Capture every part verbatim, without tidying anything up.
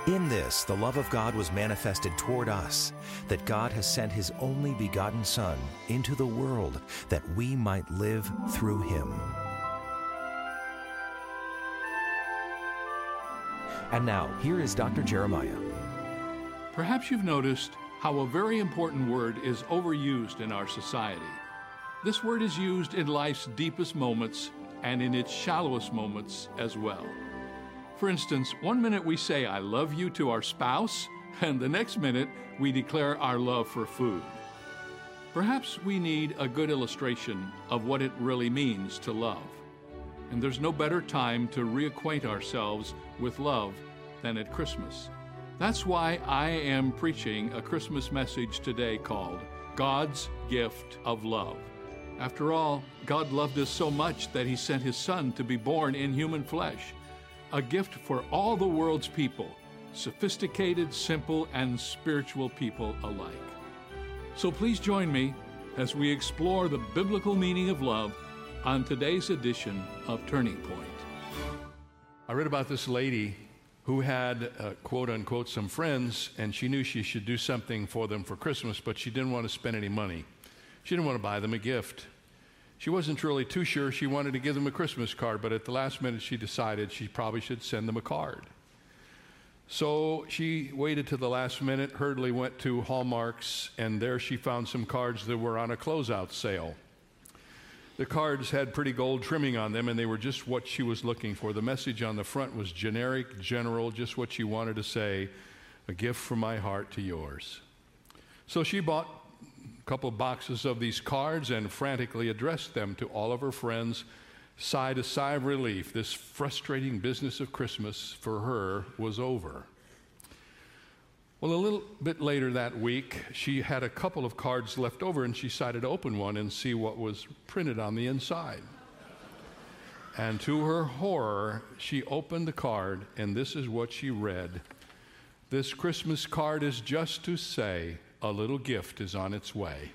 In this, the love of God was manifested toward us, that God has sent His only begotten Son into the world that we might live through Him. And now, here is Doctor Jeremiah. Perhaps you've noticed how a very important word is overused in our society. This word is used in life's deepest moments and in its shallowest moments as well. For instance, one minute we say, "I love you" to our spouse, and the next minute we declare our love for food. Perhaps we need a good illustration of what it really means to love. And there's no better time to reacquaint ourselves with love than at Christmas. That's why I am preaching a Christmas message today called God's Gift of Love. After all, God loved us so much that He sent His Son to be born in human flesh, a gift for all the world's people, sophisticated, simple, and spiritual people alike. So please join me as we explore the biblical meaning of love on today's edition of Turning Point. I read about this lady who had, uh, quote unquote, some friends, and she knew she should do something for them for Christmas, but she didn't want to spend any money. She didn't want to buy them a gift. She wasn't really too sure she wanted to give them a Christmas card, but at the last minute she decided she probably should send them a card. So she waited to the last minute, hurriedly went to Hallmark's, and there she found some cards that were on a closeout sale. The cards had pretty gold trimming on them, and they were just what she was looking for. The message on the front was generic, general, just what she wanted to say, "A gift from my heart to yours." So she bought a couple of boxes of these cards and frantically addressed them to all of her friends, sighed a sigh of relief. This frustrating business of Christmas for her was over. Well, a little bit later that week, she had a couple of cards left over, and she decided to open one and see what was printed on the inside. And to her horror, she opened the card, and this is what she read. "This Christmas card is just to say a little gift is on its way."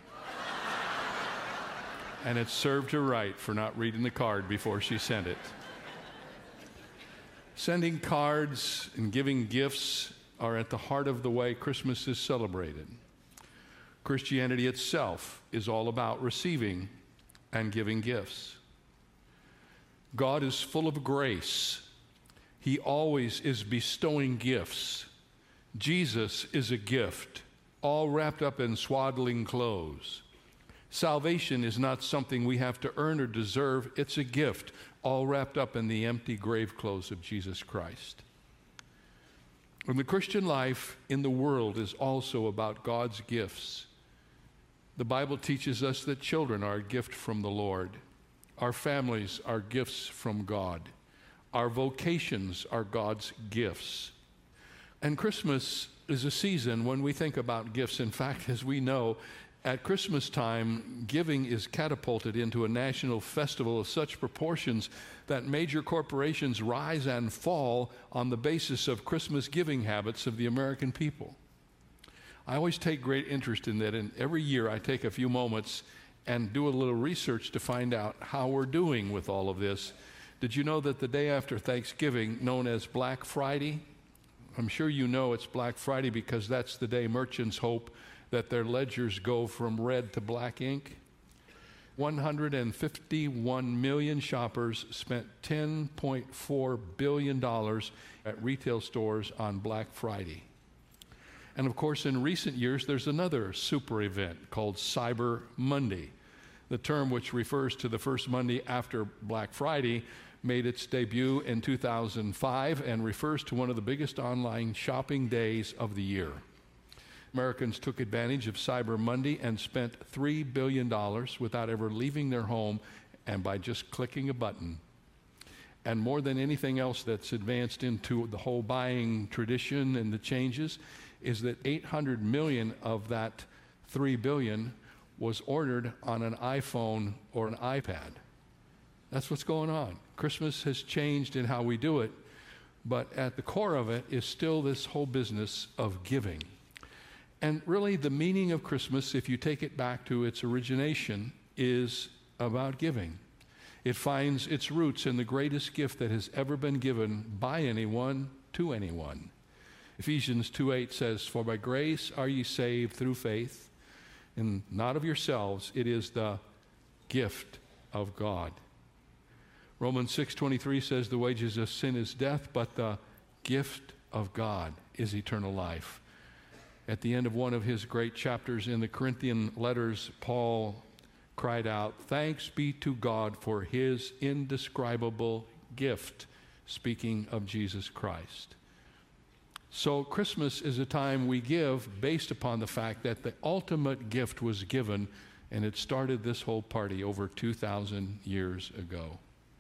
And it served her right for not reading the card before she sent it. Sending cards and giving gifts are at the heart of the way Christmas is celebrated. Christianity itself is all about receiving and giving gifts. God is full of grace. He always is bestowing gifts. Jesus is a gift, all wrapped up in swaddling clothes. Salvation is not something we have to earn or deserve. It's a gift, all wrapped up in the empty grave clothes of Jesus Christ. And the Christian life in the world is also about God's gifts. The Bible teaches us that children are a gift from the Lord. Our families are gifts from God. Our vocations are God's gifts. And Christmas is a season when we think about gifts. In fact, as we know, at Christmas time, giving is catapulted into a national festival of such proportions that major corporations rise and fall on the basis of Christmas giving habits of the American people. I always take great interest in that, and every year I take a few moments and do a little research to find out how we're doing with all of this. Did you know that the day after Thanksgiving, known as Black Friday, I'm sure you know it's Black Friday because that's the day merchants hope that their ledgers go from red to black ink. one hundred fifty-one million shoppers spent ten point four billion dollars at retail stores on Black Friday. And of course, in recent years, there's another super event called Cyber Monday. The term, which refers to the first Monday after Black Friday, made its debut in two thousand five and refers to one of the biggest online shopping days of the year. Americans took advantage of Cyber Monday and spent three billion dollars without ever leaving their home and by just clicking a button. And more than anything else that's advanced into the whole buying tradition and the changes is that eight hundred million of that three billion was ordered on an iPhone or an iPad. That's what's going on. Christmas has changed in how we do it, but at the core of it is still this whole business of giving. And really, the meaning of Christmas, if you take it back to its origination, is about giving. It finds its roots in the greatest gift that has ever been given by anyone to anyone. Ephesians two eight says, "For by grace are ye saved through faith, and not of yourselves, it is the gift of God." Romans six twenty-three says, "The wages of sin is death, but the gift of God is eternal life." At the end of one of his great chapters in the Corinthian letters, Paul cried out, "Thanks be to God for his indescribable gift," speaking of Jesus Christ. So Christmas is a time we give based upon the fact that the ultimate gift was given, and it started this whole party over two thousand years ago.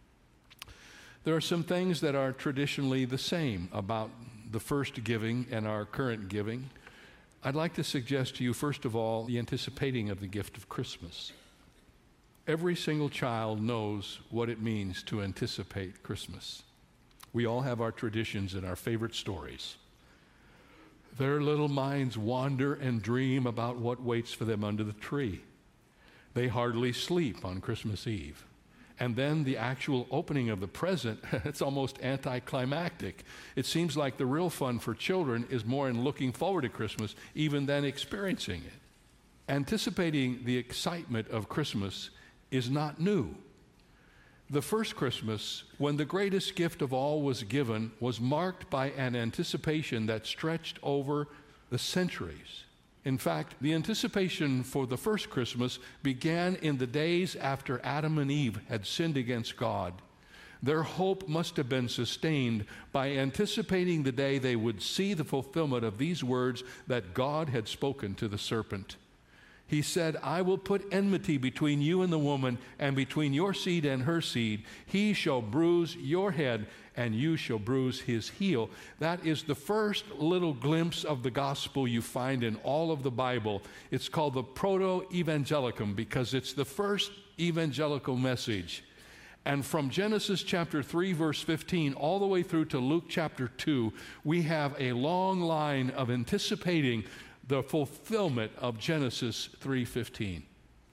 There are some things that are traditionally the same about the first giving and our current giving. I'd like to suggest to you, first of all, the anticipating of the gift of Christmas. Every single child knows what it means to anticipate Christmas. We all have our traditions and our favorite stories. Their little minds wander and dream about what waits for them under the tree. They hardly sleep on Christmas Eve. And then the actual opening of the present, it's almost anticlimactic. It seems like the real fun for children is more in looking forward to Christmas even than experiencing it. Anticipating the excitement of Christmas is not new. The first Christmas, when the greatest gift of all was given, was marked by an anticipation that stretched over the centuries. In fact, the anticipation for the first Christmas began in the days after Adam and Eve had sinned against God. Their hope must have been sustained by anticipating the day they would see the fulfillment of these words that God had spoken to the serpent. He said, "I will put enmity between you and the woman, and between your seed and her seed. He shall bruise your head, and you shall bruise his heel." That is the first little glimpse of the gospel you find in all of the Bible. It's called the Proto-Evangelicum because it's the first evangelical message. And from Genesis chapter three, verse fifteen, all the way through to Luke chapter two, we have a long line of anticipating the fulfillment of Genesis three fifteen.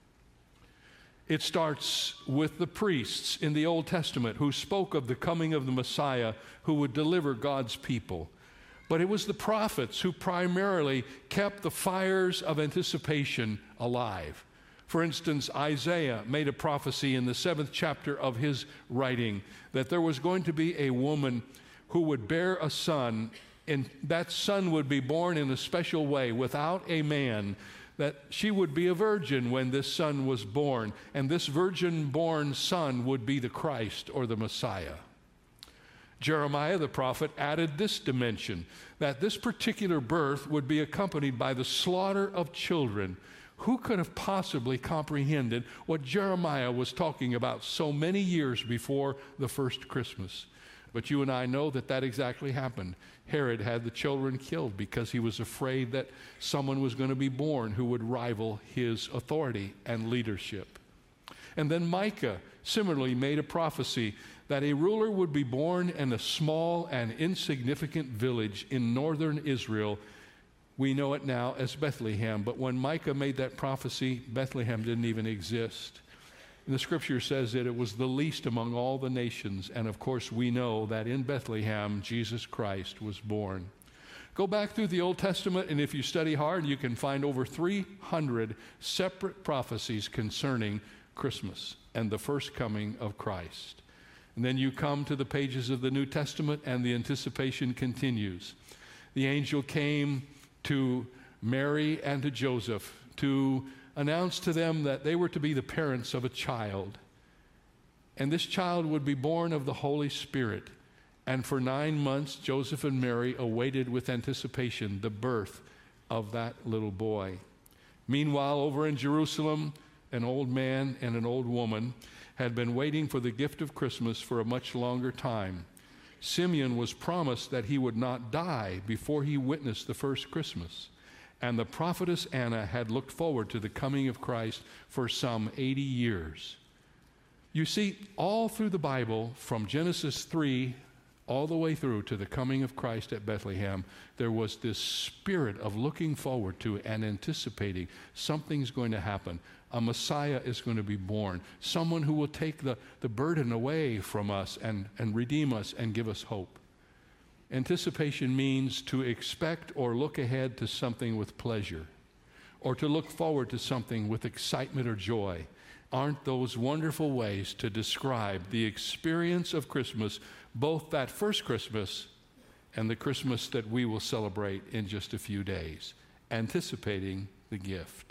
It starts with the priests in the Old Testament who spoke of the coming of the Messiah who would deliver God's people. But it was the prophets who primarily kept the fires of anticipation alive. For instance, Isaiah made a prophecy in the seventh chapter of his writing that there was going to be a woman who would bear a son, and that son would be born in a special way without a man, that she would be a virgin when this son was born, and this virgin-born son would be the Christ or the Messiah. Jeremiah the prophet added this dimension, that this particular birth would be accompanied by the slaughter of children. Who could have possibly comprehended what Jeremiah was talking about so many years before the first Christmas? But you and I know that that exactly happened. Herod had the children killed because he was afraid that someone was going to be born who would rival his authority and leadership. And then Micah similarly made a prophecy that a ruler would be born in a small and insignificant village in northern Israel. We know it now as Bethlehem, but when Micah made that prophecy, Bethlehem didn't even exist. And the scripture says that it was the least among all the nations, and of course we know that in Bethlehem, Jesus Christ was born. Go back through the Old Testament, and if you study hard, you can find over three hundred separate prophecies concerning Christmas and the first coming of Christ. And then you come to the pages of the New Testament, and the anticipation continues. The angel came to Mary and to Joseph to announce to them that they were to be the parents of a child. And this child would be born of the Holy Spirit. And for nine months, Joseph and Mary awaited with anticipation the birth of that little boy. Meanwhile, over in Jerusalem, an old man and an old woman had been waiting for the gift of Christmas for a much longer time. Simeon was promised that he would not die before he witnessed the first Christmas. And the prophetess Anna had looked forward to the coming of Christ for some eighty years. You see, all through the Bible, from Genesis three all the way through to the coming of Christ at Bethlehem, there was this spirit of looking forward to and anticipating something's going to happen. A Messiah is going to be born, someone who will take the, the burden away from us and, and redeem us and give us hope. Anticipation means to expect or look ahead to something with pleasure, or to look forward to something with excitement or joy. Aren't those wonderful ways to describe the experience of Christmas, both that first Christmas and the Christmas that we will celebrate in just a few days? Anticipating the gift.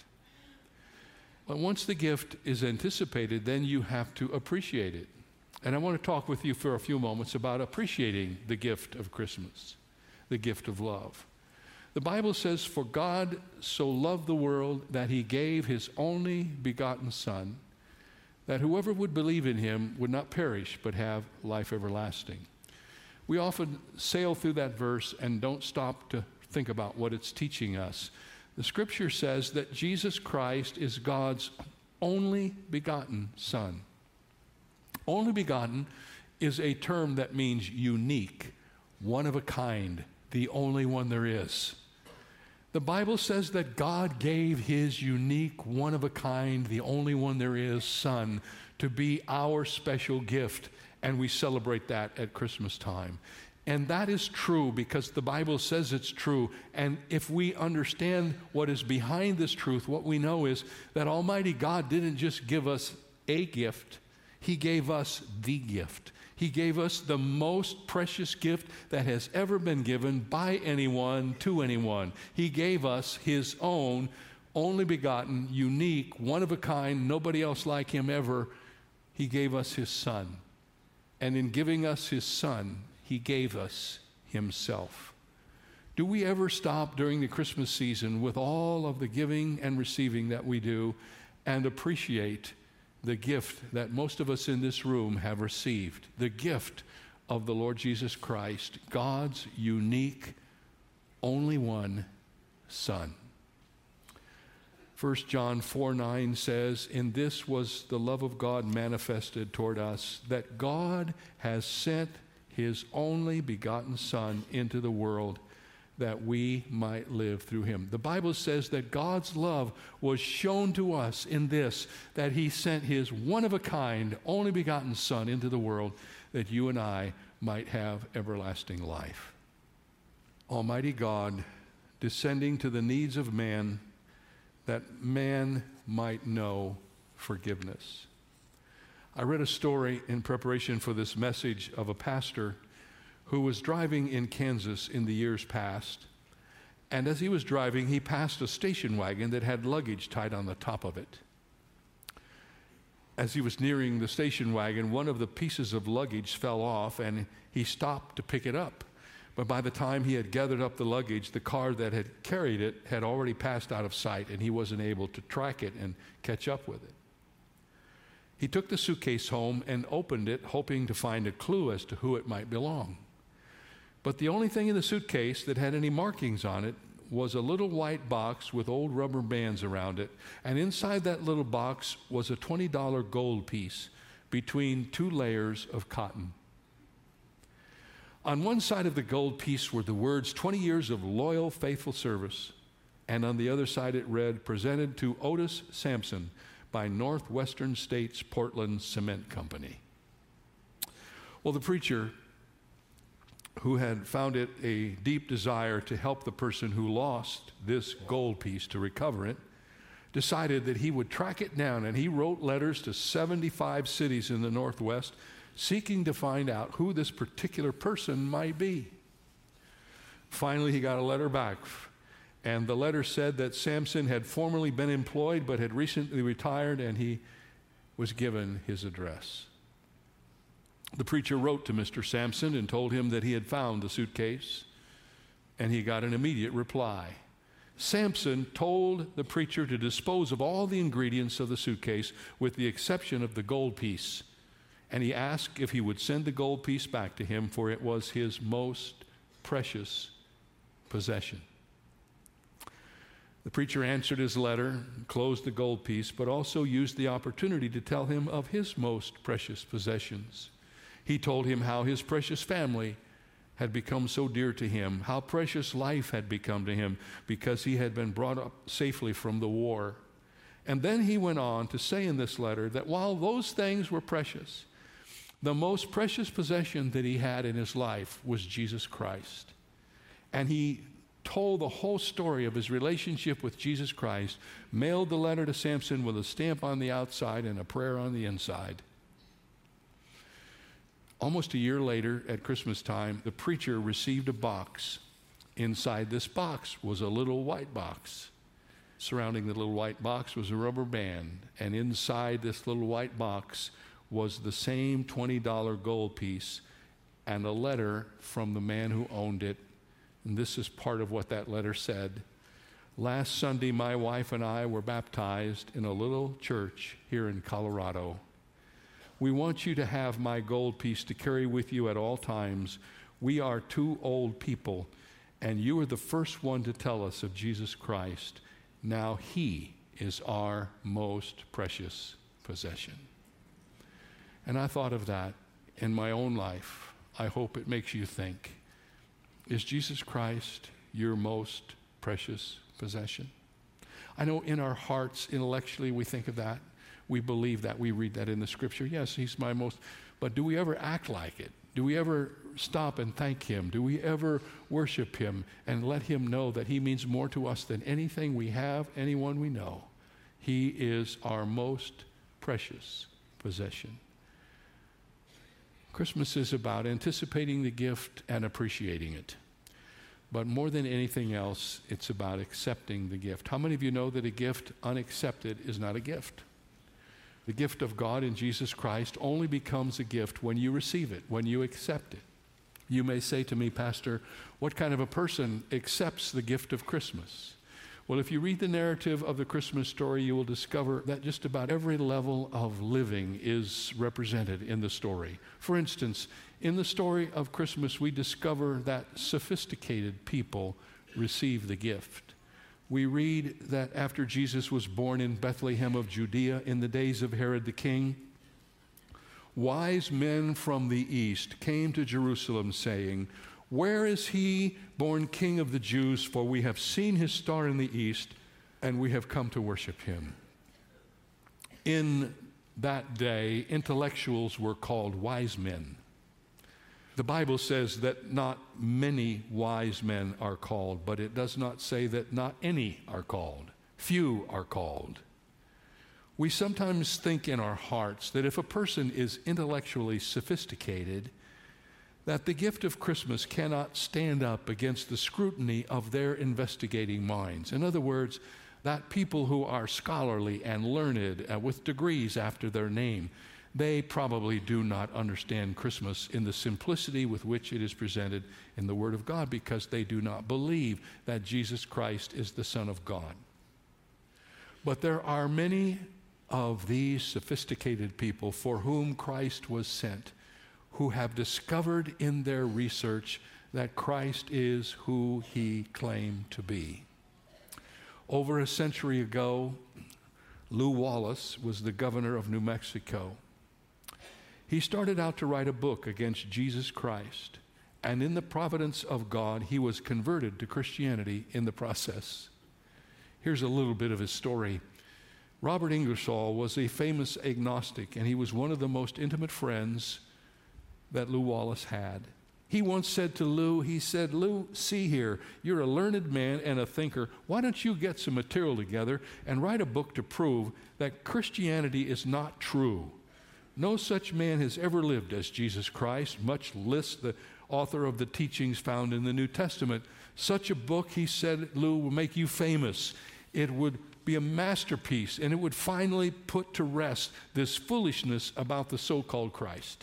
But once the gift is anticipated, then you have to appreciate it. And I want to talk with you for a few moments about appreciating the gift of Christmas, the gift of love. The Bible says, "For God so loved the world that he gave his only begotten Son, that whoever would believe in him would not perish but have life everlasting." We often sail through that verse and don't stop to think about what it's teaching us. The Scripture says that Jesus Christ is God's only begotten Son. Only begotten is a term that means unique, one of a kind, the only one there is. The Bible says that God gave his unique, one of a kind, the only one there is, Son, to be our special gift, and we celebrate that at Christmas time. And that is true because the Bible says it's true. And if we understand what is behind this truth, what we know is that Almighty God didn't just give us a gift, he gave us the gift. He gave us the most precious gift that has ever been given by anyone to anyone. He gave us his own, only begotten, unique, one of a kind, nobody else like him ever. He gave us his Son. And in giving us his Son, he gave us himself. Do we ever stop during the Christmas season with all of the giving and receiving that we do and appreciate the gift that most of us in this room have received, the gift of the Lord Jesus Christ, God's unique, only one Son? First John four nine says, "In this was the love of God manifested toward us, that God has sent his only begotten Son into the world that we might live through him." The Bible says that God's love was shown to us in this, that he sent his one-of-a-kind, only begotten Son into the world that you and I might have everlasting life. Almighty God descending to the needs of man that man might know forgiveness. I read a story in preparation for this message of a pastor who was driving in Kansas in the years past, and as he was driving, he passed a station wagon that had luggage tied on the top of it. As he was nearing the station wagon, one of the pieces of luggage fell off, and he stopped to pick it up. But by the time he had gathered up the luggage, the car that had carried it had already passed out of sight, and he wasn't able to track it and catch up with it. He took the suitcase home and opened it, hoping to find a clue as to who it might belong. But the only thing in the suitcase that had any markings on it was a little white box with old rubber bands around it, and inside that little box was a twenty dollar gold piece between two layers of cotton. On one side of the gold piece were the words, twenty years of loyal, faithful service, and on the other side it read, "Presented to Otis Sampson by Northwestern States Portland Cement Company." Well, the preacher, who had found it a deep desire to help the person who lost this gold piece to recover it, decided that he would track it down, and he wrote letters to seventy-five cities in the Northwest seeking to find out who this particular person might be. Finally, he got a letter back, and the letter said that Sampson had formerly been employed but had recently retired, and he was given his address. The preacher wrote to Mister Sampson and told him that he had found the suitcase, and he got an immediate reply. Sampson told the preacher to dispose of all the ingredients of the suitcase with the exception of the gold piece, and he asked if he would send the gold piece back to him, for it was his most precious possession. The preacher answered his letter, closed the gold piece, but also used the opportunity to tell him of his most precious possessions. He told him how his precious family had become so dear to him, how precious life had become to him because he had been brought up safely from the war. And then he went on to say in this letter that while those things were precious, The most precious possession that he had in his life was Jesus Christ. And he told the whole story of his relationship with Jesus Christ, mailed the letter to Samson with a stamp on the outside and a prayer on the inside. Almost a year later, at Christmas time, the preacher received a box. Inside this box was a little white box. Surrounding the little white box was a rubber band, and inside this little white box was the same twenty dollar gold piece and a letter from the man who owned it. And this is part of what that letter said. Last Sunday, my wife and I were baptized in a little church here in Colorado. We want you to have my gold piece to carry with you at all times. We are two old people, and you are the first one to tell us of Jesus Christ. Now he is our most precious possession. And I thought of that in my own life. I hope it makes you think. Is Jesus Christ your most precious possession? I know in our hearts, intellectually, we think of that. We believe that. We read that in the scripture. Yes, he's my most, but do we ever act like it? Do we ever stop and thank him? Do we ever worship him and let him know that he means more to us than anything we have, anyone we know? He is our most precious possession. Christmas is about anticipating the gift and appreciating it. But more than anything else, it's about accepting the gift. How many of you know that a gift unaccepted is not a gift? The gift of God in Jesus Christ only becomes a gift when you receive it, when you accept it. You may say to me, Pastor, what kind of a person accepts the gift of Christmas? Well, if you read the narrative of the Christmas story, you will discover that just about every level of living is represented in the story. For instance, in the story of Christmas, we discover that sophisticated people receive the gift. We read that after Jesus was born in Bethlehem of Judea in the days of Herod the king, wise men from the east came to Jerusalem saying, "Where is he born King of the Jews? For we have seen his star in the east, and we have come to worship him." In that day, intellectuals were called wise men. The Bible says that not many wise men are called, but it does not say that not any are called. Few are called. We sometimes think in our hearts that if a person is intellectually sophisticated, that the gift of Christmas cannot stand up against the scrutiny of their investigating minds. In other words, that people who are scholarly and learned uh, with degrees after their name, they probably do not understand Christmas in the simplicity with which it is presented in the Word of God, because they do not believe that Jesus Christ is the Son of God. But there are many of these sophisticated people for whom Christ was sent, who have discovered in their research that Christ is who he claimed to be. Over a century ago, Lew Wallace was the governor of New Mexico. He started out to write a book against Jesus Christ, and in the providence of God, he was converted to Christianity in the process. Here's a little bit of his story. Robert Ingersoll was a famous agnostic, and he was one of the most intimate friends that Lew Wallace had. He once said to Lew, he said, "Lew, see here, you're a learned man and a thinker. Why don't you get some material together and write a book to prove that Christianity is not true? No such man has ever lived as Jesus Christ, much less the author of the teachings found in the New Testament. Such a book," he said, "Lew, will make you famous. It would be a masterpiece, and it would finally put to rest this foolishness about the so-called Christ."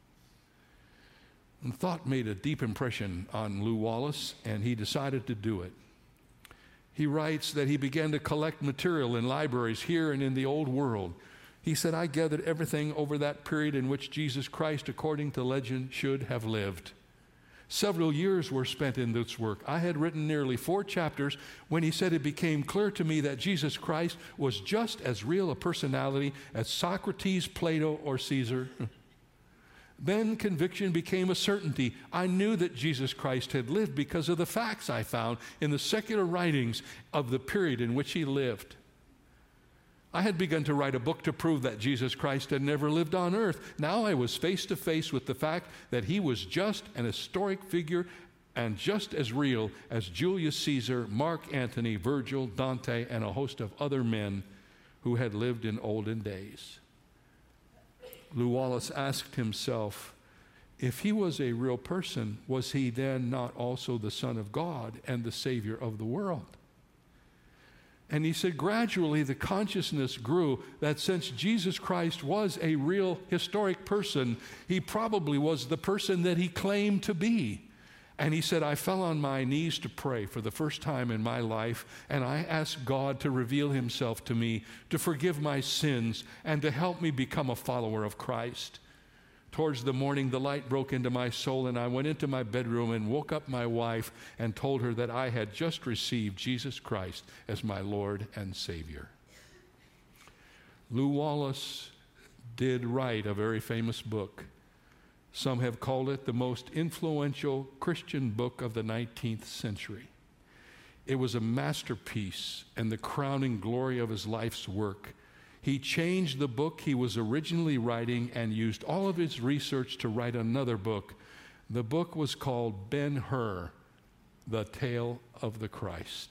And thought made a deep impression on Lew Wallace, and he decided to do it. He writes that he began to collect material in libraries here and in the old world. He said, "I gathered everything over that period in which Jesus Christ, according to legend, should have lived." Several years were spent in this work. I had written nearly four chapters when he said it became clear to me that Jesus Christ was just as real a personality as Socrates, Plato, or Caesar. Then conviction became a certainty. I knew that Jesus Christ had lived because of the facts I found in the secular writings of the period in which he lived. I had begun to write a book to prove that Jesus Christ had never lived on earth. Now I was face to face with the fact that he was just an historic figure and just as real as Julius Caesar, Mark Antony, Virgil, Dante, and a host of other men who had lived in olden days. Lew Wallace asked himself, if he was a real person, was he then not also the Son of God and the Savior of the world? And he said, gradually the consciousness grew that since Jesus Christ was a real historic person, he probably was the person that he claimed to be. And he said, I fell on my knees to pray for the first time in my life, and I asked God to reveal himself to me, to forgive my sins, and to help me become a follower of Christ. Towards the morning, the light broke into my soul, and I went into my bedroom and woke up my wife and told her that I had just received Jesus Christ as my Lord and Savior. Lew Wallace did write a very famous book. Some have called it the most influential Christian book of the nineteenth century. It was a masterpiece and the crowning glory of his life's work. He changed the book he was originally writing and used all of his research to write another book. The book was called Ben-Hur, The Tale of the Christ.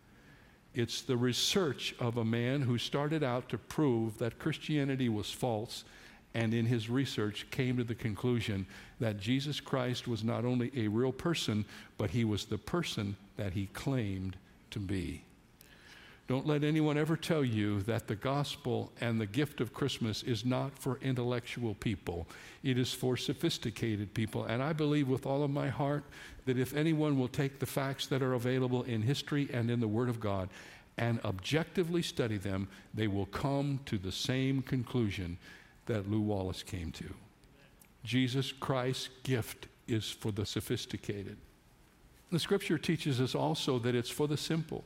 It's the research of a man who started out to prove that Christianity was false, and in his research came to the conclusion that Jesus Christ was not only a real person, but he was the person that he claimed to be. Don't let anyone ever tell you that the gospel and the gift of Christmas is not for intellectual people. It is for sophisticated people. And I believe with all of my heart that if anyone will take the facts that are available in history and in the Word of God and objectively study them, they will come to the same conclusion that Lew Wallace came to. Jesus Christ's gift is for the sophisticated. The Scripture teaches us also that it's for the simple.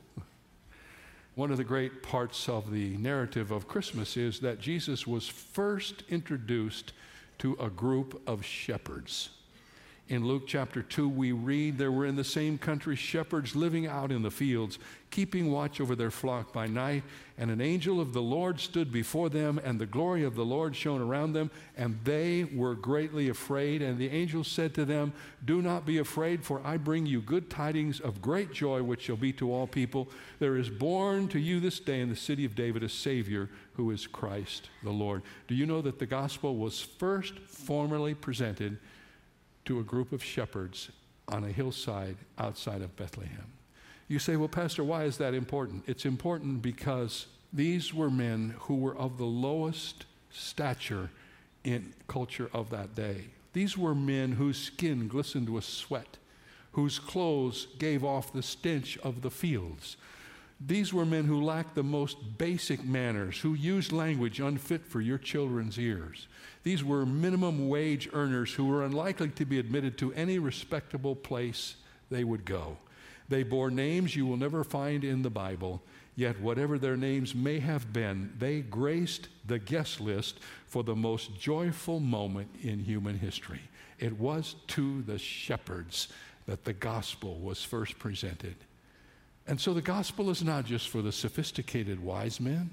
One of the great parts of the narrative of Christmas is that Jesus was first introduced to a group of shepherds. In Luke chapter two, we read there were in the same country shepherds living out in the fields, keeping watch over their flock by night, and an angel of the Lord stood before them, and the glory of the Lord shone around them, and they were greatly afraid. And the angel said to them, do not be afraid, for I bring you good tidings of great joy, which shall be to all people. There is born to you this day in the city of David a Savior, who is Christ the Lord. Do you know that the gospel was first formally presented to a group of shepherds on a hillside outside of Bethlehem? You say, well, Pastor, why is that important? It's important because these were men who were of the lowest stature in culture of that day. These were men whose skin glistened with sweat, whose clothes gave off the stench of the fields. These were men who lacked the most basic manners, who used language unfit for your children's ears. These were minimum wage earners who were unlikely to be admitted to any respectable place they would go. They bore names you will never find in the Bible, yet whatever their names may have been, they graced the guest list for the most joyful moment in human history. It was to the shepherds that the gospel was first presented. And so the gospel is not just for the sophisticated wise men,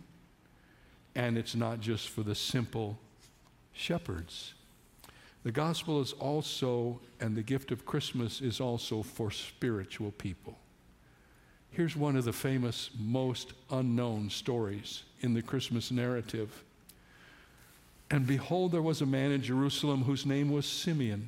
and it's not just for the simple shepherds. The gospel is also, and the gift of Christmas is also for spiritual people. Here's one of the famous, most unknown stories in the Christmas narrative. And behold, there was a man in Jerusalem whose name was Simeon.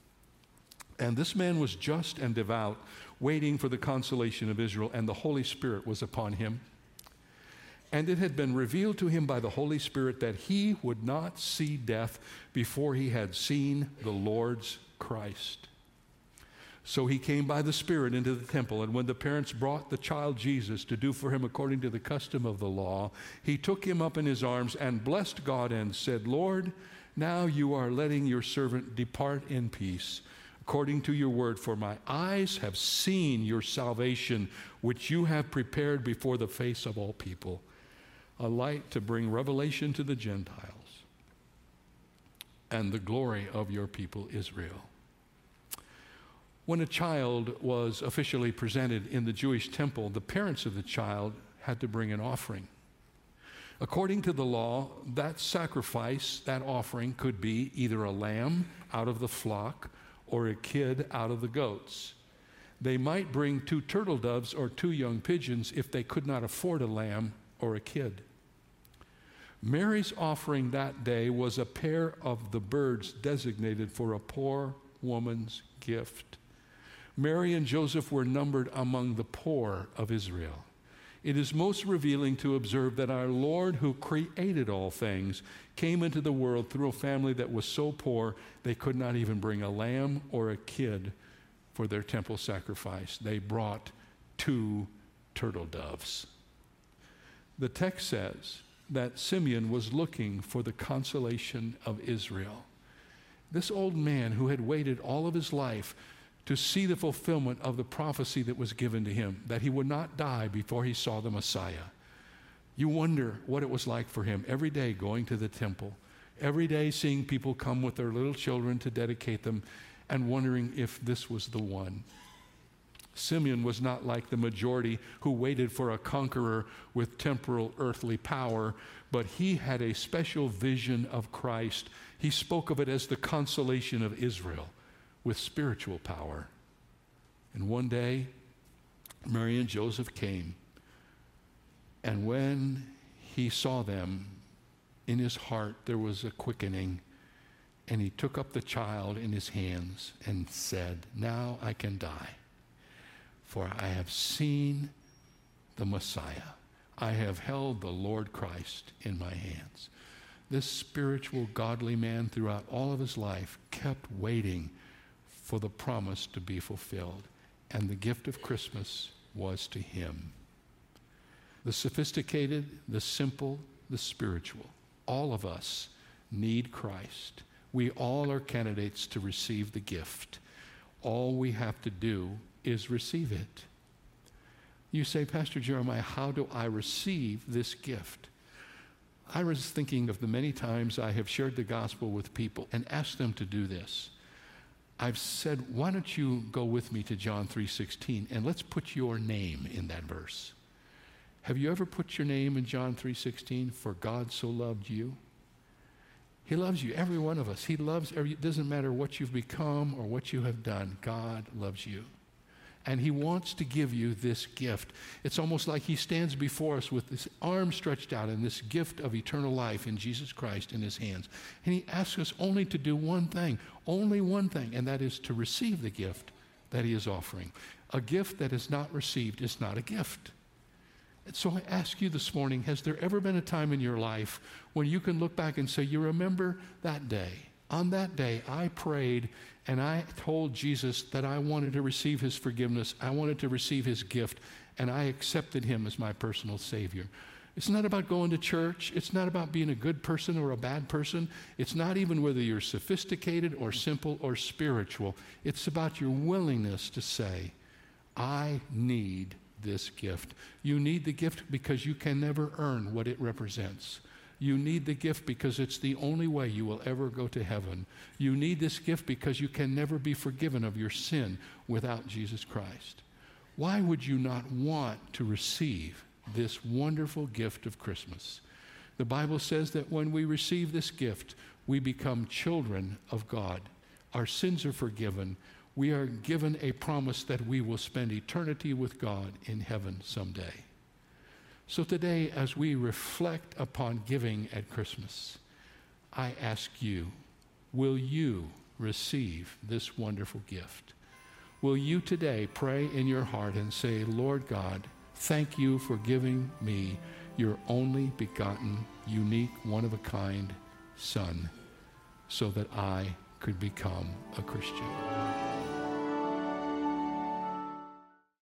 And this man was just and devout, waiting for the consolation of Israel, and the Holy Spirit was upon him. And it had been revealed to him by the Holy Spirit that he would not see death before he had seen the Lord's Christ. So he came by the Spirit into the temple, and when the parents brought the child Jesus to do for him according to the custom of the law, he took him up in his arms and blessed God and said, Lord, now you are letting your servant depart in peace, according to your word, for my eyes have seen your salvation, which you have prepared before the face of all people, a light to bring revelation to the Gentiles and the glory of your people Israel. When a child was officially presented in the Jewish temple, the parents of the child had to bring an offering. According to the law, that sacrifice, that offering, could be either a lamb out of the flock or a kid out of the goats. They might bring two turtle doves or two young pigeons if they could not afford a lamb or a kid. Mary's offering that day was a pair of the birds designated for a poor woman's gift. Mary and Joseph were numbered among the poor of Israel. It is most revealing to observe that our Lord, who created all things, came into the world through a family that was so poor they could not even bring a lamb or a kid for their temple sacrifice. They brought two turtle doves. The text says that Simeon was looking for the consolation of Israel. This old man who had waited all of his life to see the fulfillment of the prophecy that was given to him, that he would not die before he saw the Messiah. You wonder what it was like for him every day going to the temple, every day seeing people come with their little children to dedicate them, and wondering if this was the one. Simeon was not like the majority who waited for a conqueror with temporal earthly power, but he had a special vision of Christ. He spoke of it as the consolation of Israel with spiritual power. And one day, Mary and Joseph came, and when he saw them, in his heart there was a quickening, and he took up the child in his hands and said, "Now I can die, for I have seen the Messiah. I have held the Lord Christ in my hands." This spiritual, godly man throughout all of his life kept waiting for the promise to be fulfilled, and the gift of Christmas was to him. The sophisticated, the simple, the spiritual, all of us need Christ. We all are candidates to receive the gift. All we have to do is receive it. You say, "Pastor Jeremiah, how do I receive this gift?" I was thinking of the many times I have shared the gospel with people and asked them to do this. I've said, why don't you go with me to John three sixteen and let's put your name in that verse. Have you ever put your name in John three sixteen? For God so loved you. He loves you, every one of us. He loves every, it doesn't matter what you've become or what you have done. God loves you. And he wants to give you this gift. It's almost like he stands before us with this arm stretched out and this gift of eternal life in Jesus Christ in his hands. And he asks us only to do one thing, only one thing, and that is to receive the gift that he is offering. A gift that is not received is not a gift. And so I ask you this morning, has there ever been a time in your life when you can look back and say, you remember that day? On that day, I prayed and I told Jesus that I wanted to receive his forgiveness. I wanted to receive his gift, and I accepted him as my personal Savior. It's not about going to church. It's not about being a good person or a bad person. It's not even whether you're sophisticated or simple or spiritual. It's about your willingness to say, I need this gift. You need the gift because you can never earn what it represents. You need the gift because it's the only way you will ever go to heaven. You need this gift because you can never be forgiven of your sin without Jesus Christ. Why would you not want to receive this wonderful gift of Christmas? The Bible says that when we receive this gift, we become children of God. Our sins are forgiven. We are given a promise that we will spend eternity with God in heaven someday. So today, as we reflect upon giving at Christmas, I ask you, will you receive this wonderful gift? Will you today pray in your heart and say, Lord God, thank you for giving me your only begotten, unique, one-of-a-kind Son, so that I could become a Christian.